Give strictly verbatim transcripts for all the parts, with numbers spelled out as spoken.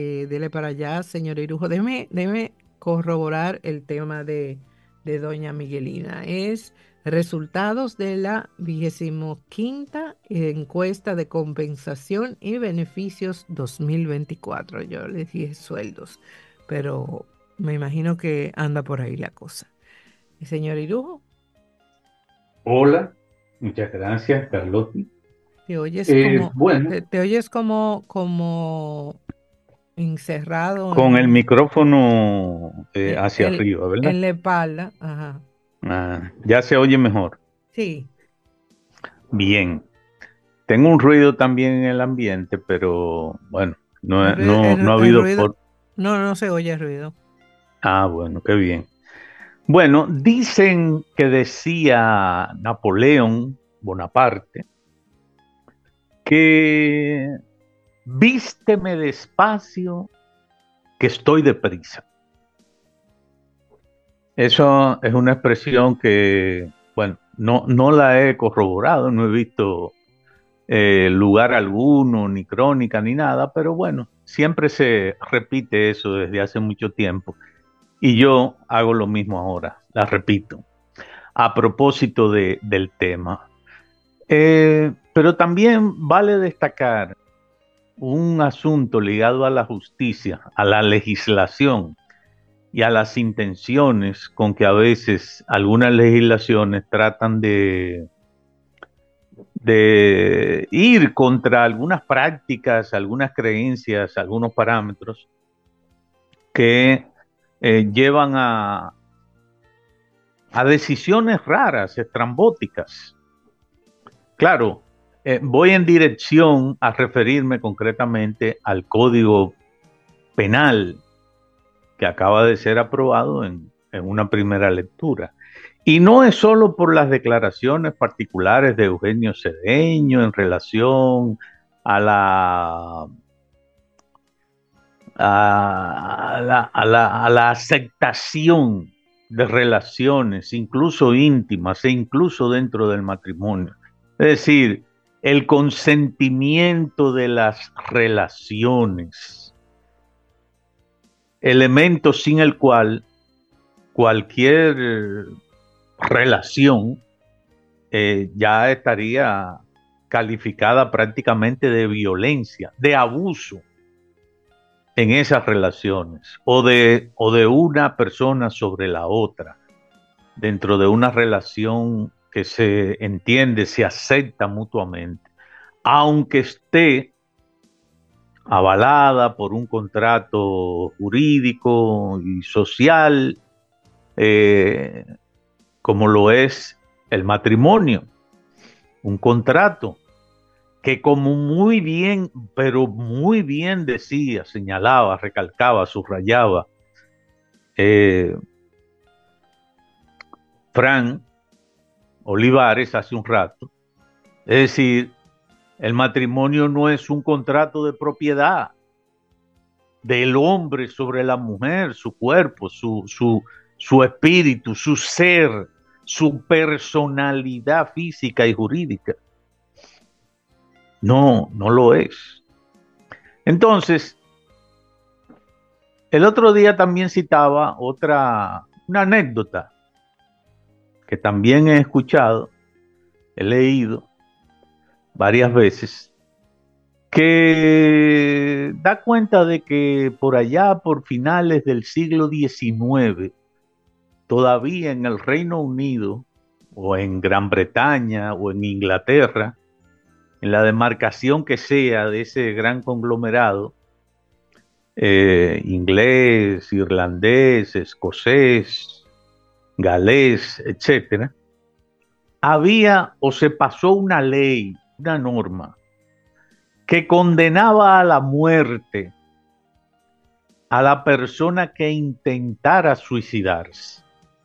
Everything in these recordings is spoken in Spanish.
Eh, dele para allá, señor Irujo. Déjeme, déjeme corroborar el tema de, de doña Miguelina. Es resultados de la vigésimo quinta encuesta de compensación y beneficios dos mil veinticuatro. Yo les dije sueldos, pero me imagino que anda por ahí la cosa. ¿Y señor Irujo? Hola, muchas gracias, Carlotti. Te oyes Eh, como, bueno, te, te oyes como, como encerrado con el en, micrófono eh, en, hacia en- arriba, ¿verdad? en la espalda. Ajá. Ah, ya se oye mejor. Sí, Bien. Tengo un ruido también en el ambiente, pero bueno, el no, ruido, no, no el, ha el habido ruido, por... no, no se oye ruido. Ah, bueno, qué bien. Bueno, dicen que decía Napoleón Bonaparte que vísteme despacio, que estoy deprisa. Eso es una expresión que, bueno, no, no la he corroborado, no he visto eh, lugar alguno, ni crónica, ni nada, pero bueno, siempre se repite eso desde hace mucho tiempo y yo hago lo mismo ahora, la repito, a propósito de, del tema. Eh, pero también vale destacar un asunto ligado a la justicia, a la legislación y a las intenciones con que a veces algunas legislaciones tratan de, de ir contra algunas prácticas, algunas creencias, algunos parámetros que eh, llevan a, a decisiones raras, estrambóticas. Claro, eh, voy en dirección a referirme concretamente al Código Penal que acaba de ser aprobado en, en una primera lectura. Y no es solo por las declaraciones particulares de Eugenio Cedeño en relación a la, a la, a la, a la aceptación de relaciones, incluso íntimas e incluso dentro del matrimonio. Es decir, el consentimiento de las relaciones, elemento sin el cual cualquier eh, relación eh, ya estaría calificada prácticamente de violencia, de abuso en esas relaciones o de, o de una persona sobre la otra, dentro de una relación que se entiende, se acepta mutuamente, aunque esté avalada por un contrato jurídico y social, eh, como lo es el matrimonio, un contrato que como muy bien, pero muy bien decía, señalaba, recalcaba, subrayaba eh, Fran Olivares hace un rato, es decir, el matrimonio no es un contrato de propiedad del hombre sobre la mujer, su cuerpo, su, su, su espíritu, su ser, su personalidad física y jurídica. No, no lo es. Entonces, el otro día también citaba otra, una anécdota que también he escuchado, he leído varias veces, que da cuenta de que por allá, por finales del siglo diecinueve, todavía en el Reino Unido, o en Gran Bretaña, o en Inglaterra, en la demarcación que sea de ese gran conglomerado, eh, inglés, irlandés, escocés, galés, etcétera, había o se pasó una ley, una norma, que condenaba a la muerte a la persona que intentara suicidarse.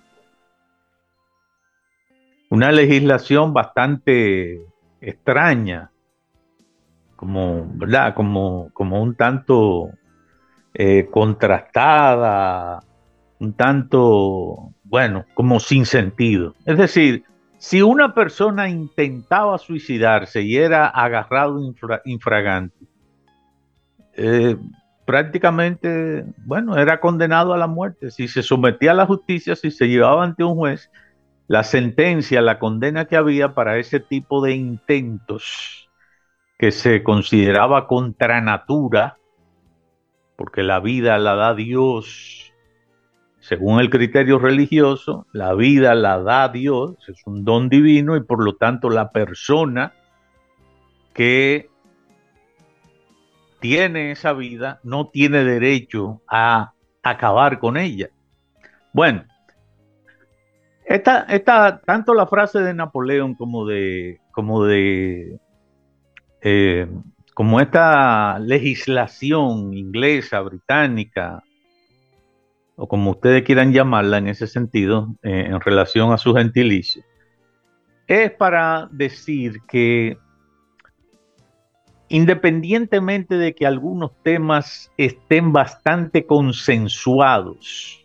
Una legislación bastante extraña, como, ¿verdad? Como, como un tanto eh, contrastada, un tanto, bueno, como sin sentido. Es decir, si una persona intentaba suicidarse y era agarrado infra, infragante, eh, prácticamente, bueno, era condenado a la muerte. Si se sometía a la justicia, si se llevaba ante un juez, la sentencia, la condena que había para ese tipo de intentos que se consideraba contra natura, porque la vida la da Dios, según el criterio religioso, la vida la da Dios, es un don divino y por lo tanto la persona que tiene esa vida no tiene derecho a acabar con ella. Bueno, esta, esta, tanto la frase de Napoleón como de, como de, eh, como esta legislación inglesa, británica, o como ustedes quieran llamarla en ese sentido, eh, en relación a su gentilicio, es para decir que independientemente de que algunos temas estén bastante consensuados,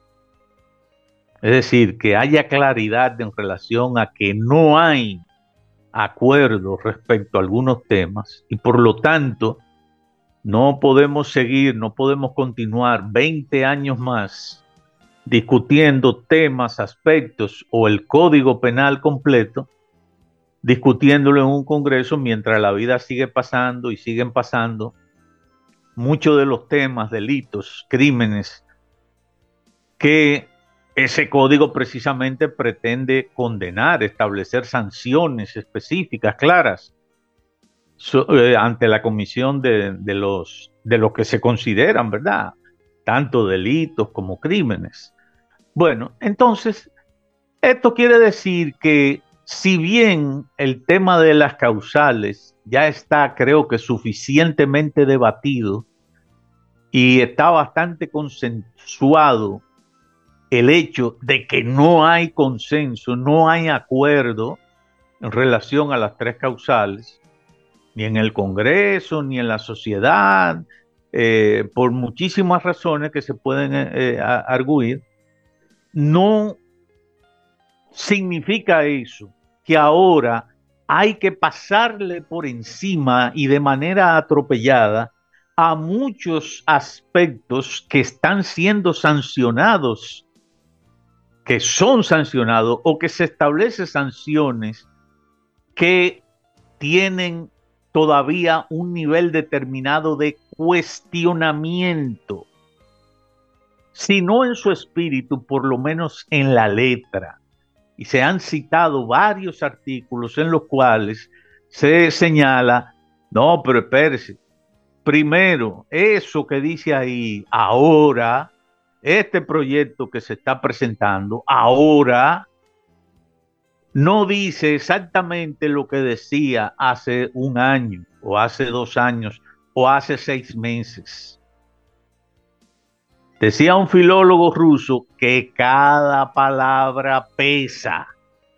es decir, que haya claridad en relación a que no hay acuerdo respecto a algunos temas y por lo tanto no podemos seguir, no podemos continuar veinte años más discutiendo temas, aspectos o el Código Penal completo, discutiéndolo en un Congreso mientras la vida sigue pasando y siguen pasando muchos de los temas, delitos, crímenes que ese código precisamente pretende condenar, establecer sanciones específicas, claras, so, eh, ante la comisión de, de, los, de lo que se consideran, ¿verdad? Tanto delitos como crímenes. Bueno, entonces, esto quiere decir que si bien el tema de las causales ya está, creo que suficientemente debatido y está bastante consensuado el hecho de que no hay consenso, no hay acuerdo en relación a las tres causales, ni en el Congreso, ni en la sociedad, eh, por muchísimas razones que se pueden eh, arguir, no significa eso que ahora hay que pasarle por encima y de manera atropellada a muchos aspectos que están siendo sancionados, que son sancionados o que se establecen sanciones que tienen todavía un nivel determinado de cuestionamiento, si no en su espíritu, por lo menos en la letra. Y se han citado varios artículos en los cuales se señala, no, pero espérese, primero, eso que dice ahí, ahora, este proyecto que se está presentando, ahora, no dice exactamente lo que decía hace un año, o hace dos años, o hace seis meses. Decía un filólogo ruso que cada palabra pesa.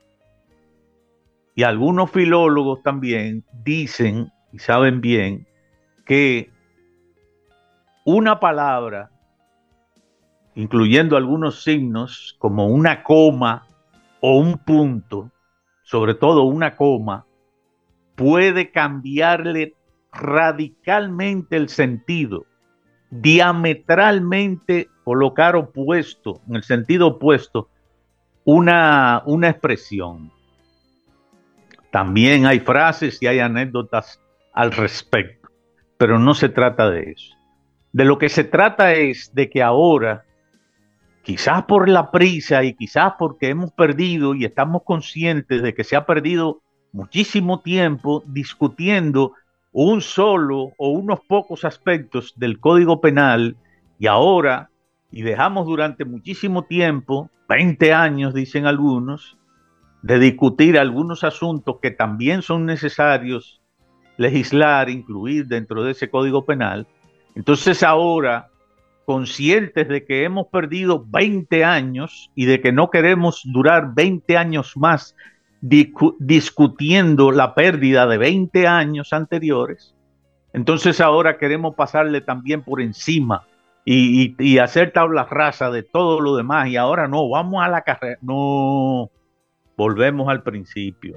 Y algunos filólogos también dicen y saben bien que una palabra, incluyendo algunos signos como una coma o un punto, sobre todo una coma, puede cambiarle radicalmente el sentido, diametralmente colocar opuesto, en el sentido opuesto, una, una expresión. También hay frases y hay anécdotas al respecto, pero no se trata de eso. De lo que se trata es de que ahora, quizás por la prisa y quizás porque hemos perdido y estamos conscientes de que se ha perdido muchísimo tiempo discutiendo un solo o unos pocos aspectos del Código Penal y ahora, y dejamos durante muchísimo tiempo, veinte años dicen algunos, de discutir algunos asuntos que también son necesarios legislar, incluir dentro de ese Código Penal. Entonces ahora, conscientes de que hemos perdido veinte años y de que no queremos durar veinte años más discu- discutiendo la pérdida de veinte años anteriores, entonces ahora queremos pasarle también por encima y, y, y hacer tabla rasa de todo lo demás y ahora no, vamos a la carrera. No, volvemos al principio.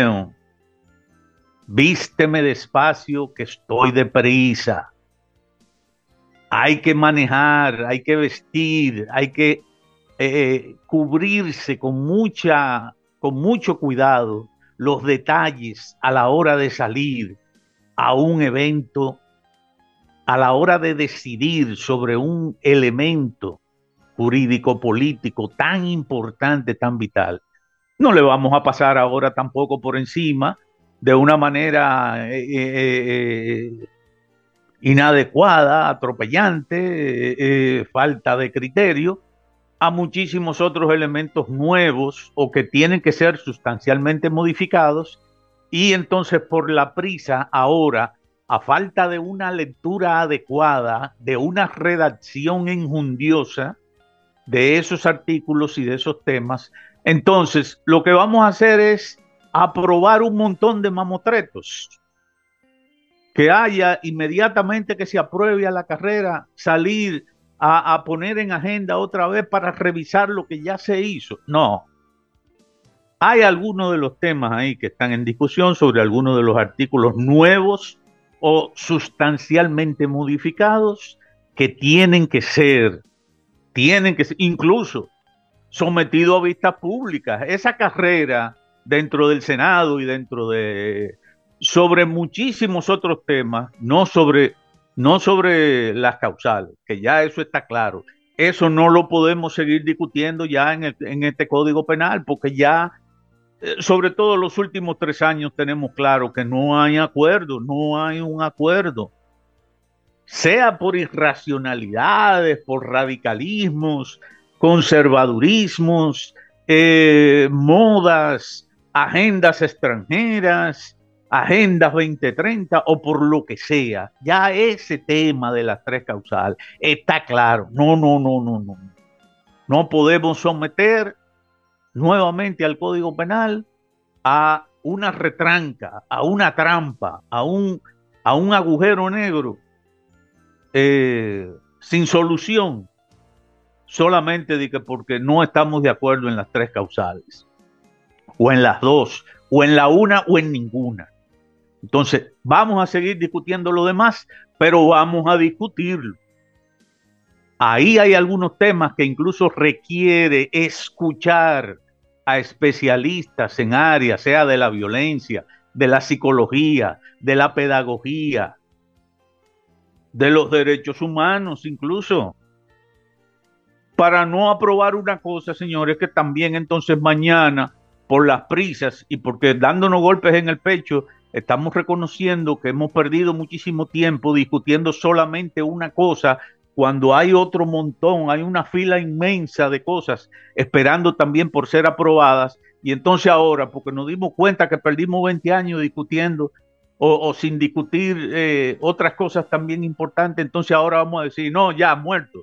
Napoleón, vísteme despacio que estoy deprisa. hay que manejar, hay que vestir, hay que eh, cubrirse con mucha, con mucho cuidado los detalles a la hora de salir a un evento, a la hora de decidir sobre un elemento jurídico político tan importante, tan vital. No le vamos a pasar ahora tampoco por encima de una manera eh, eh, eh, inadecuada, atropellante, eh, eh, falta de criterio, a muchísimos otros elementos nuevos o que tienen que ser sustancialmente modificados, y entonces por la prisa ahora, a falta de una lectura adecuada, de una redacción enjundiosa de esos artículos y de esos temas, entonces lo que vamos a hacer es aprobar un montón de mamotretos, que haya inmediatamente que se apruebe a la carrera, salir a, a poner en agenda otra vez para revisar lo que ya se hizo. No. Hay algunos de los temas ahí que están en discusión sobre algunos de los artículos nuevos o sustancialmente modificados que tienen que ser, tienen que ser incluso sometidos a vistas públicas. Esa carrera dentro del Senado y dentro de sobre muchísimos otros temas, no sobre, no sobre las causales, que ya eso está claro. Eso no lo podemos seguir discutiendo ya en, el, en este Código Penal, porque ya, eh, sobre todo los últimos tres años, tenemos claro que no hay acuerdo, no hay un acuerdo. Sea por irracionalidades, por radicalismos, conservadurismos, eh, modas, agendas extranjeras, agendas veinte treinta o por lo que sea, ya ese tema de las tres causales está claro. No, no, no, no, no. No podemos someter nuevamente al Código Penal a una retranca, a una trampa, a un, a un agujero negro eh, sin solución, solamente de que porque no estamos de acuerdo en las tres causales, o en las dos, o en la una o en ninguna. Entonces, vamos a seguir discutiendo lo demás, pero vamos a discutirlo. Ahí hay algunos temas que incluso requiere escuchar a especialistas en áreas, sea de la violencia, de la psicología, de la pedagogía, de los derechos humanos incluso, para no aprobar una cosa, señores, que también entonces mañana, por las prisas y porque dándonos golpes en el pecho, estamos reconociendo que hemos perdido muchísimo tiempo discutiendo solamente una cosa, cuando hay otro montón, hay una fila inmensa de cosas esperando también por ser aprobadas, y entonces ahora, porque nos dimos cuenta que perdimos veinte años discutiendo o, o sin discutir eh, otras cosas también importantes, entonces ahora vamos a decir, no, ya, muerto.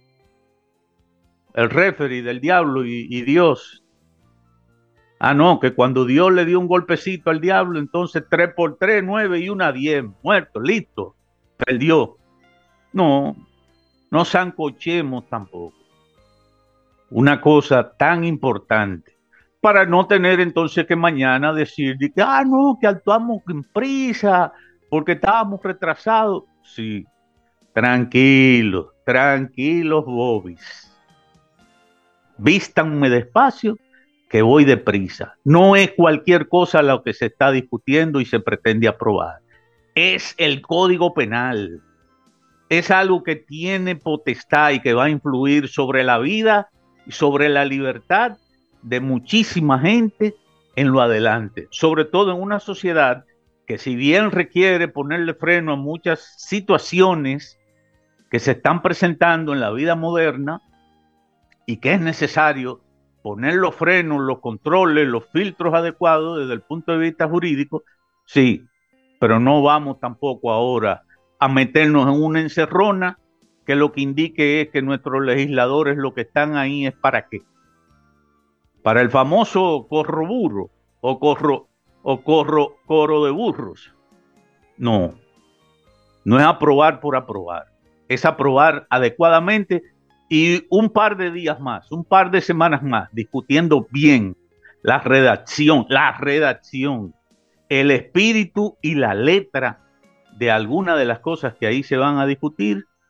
El referee del diablo y, y Dios. Ah, no, que cuando Dios le dio un golpecito al diablo, entonces tres por tres, nueve y una diez, muerto, listo, perdió. No, no sancochemos tampoco una cosa tan importante para no tener entonces que mañana decir que, ah, no, que actuamos en prisa porque estábamos retrasados. Sí, tranquilos, tranquilos, bobis. Vístanme despacio, que voy deprisa. No es cualquier cosa lo que se está discutiendo y se pretende aprobar. Es el Código Penal. Es algo que tiene potestad y que va a influir sobre la vida y sobre la libertad de muchísima gente en lo adelante. Sobre todo en una sociedad que, si bien requiere ponerle freno a muchas situaciones que se están presentando en la vida moderna y que es necesario poner los frenos, los controles, los filtros adecuados desde el punto de vista jurídico, sí, pero no vamos tampoco ahora a meternos en una encerrona que lo que indique es que nuestros legisladores lo que están ahí es para qué. Para el famoso corro burro o corro o corro coro de burros. No, no es aprobar por aprobar, es aprobar adecuadamente y un par de días más, un par de semanas más, discutiendo bien la redacción, la redacción, el espíritu y la letra de alguna de las cosas que ahí se van a discutir,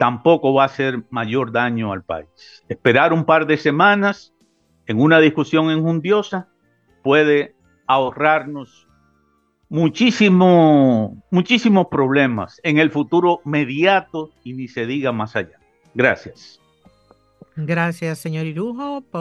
tampoco va a hacer mayor daño al país. Esperar un par de semanas en una discusión enjundiosa puede ahorrarnos muchísimo, muchísimos problemas en el futuro mediato y ni se diga más allá. Gracias. Gracias, señor Irujo.